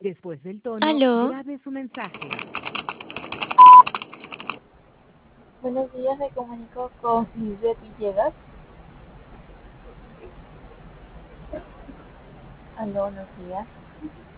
Después del tono, Aló, grabe su mensaje. Buenos días, me comunico con Lisbeth Villegas. Aló, buenos días.